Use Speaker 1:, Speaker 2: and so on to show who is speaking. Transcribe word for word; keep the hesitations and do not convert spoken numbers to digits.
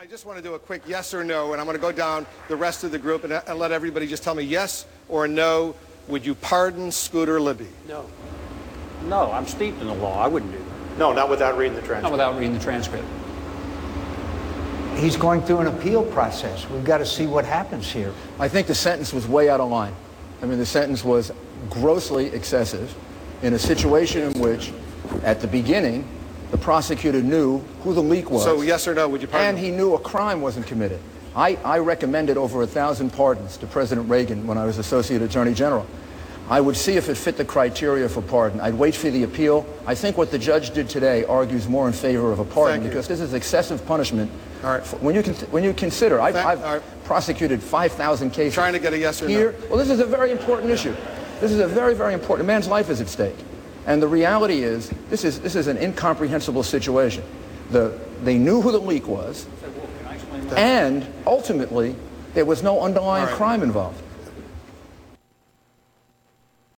Speaker 1: I just want to do a quick yes or no, and I'm going to go down the rest of the group and, and let everybody just tell me yes or no. Would you pardon Scooter Libby?
Speaker 2: No. No, I'm steeped in the law. I wouldn't do that.
Speaker 3: No, not without reading the transcript.
Speaker 2: Not without reading the transcript.
Speaker 4: He's going through an appeal process. We've got to see what happens here.
Speaker 5: I think the sentence was way out of line. I mean, the sentence was grossly excessive in a situation in which, at the beginning, the prosecutor knew who the leak was.
Speaker 1: So yes or no, would you pardon
Speaker 5: And
Speaker 1: him?
Speaker 5: he knew a crime wasn't committed. I, I recommended over a thousand pardons to President Reagan when I was Associate Attorney General. I would see if it fit the criteria for pardon. I'd wait for the appeal. I think what the judge did today argues more in favor of a pardon because this is excessive punishment.
Speaker 1: All right.
Speaker 5: When you, when you consider, I've,
Speaker 1: Thank,
Speaker 5: I've
Speaker 1: right.
Speaker 5: prosecuted five thousand cases.
Speaker 1: Trying to get a yes or
Speaker 5: here.
Speaker 1: no.
Speaker 5: Well, this is a very important issue. This is a very, very important. A man's life is at stake. And the reality is, this is, this is an incomprehensible situation. The, they knew who the leak was, and ultimately, there was no underlying
Speaker 1: All right.
Speaker 5: crime involved.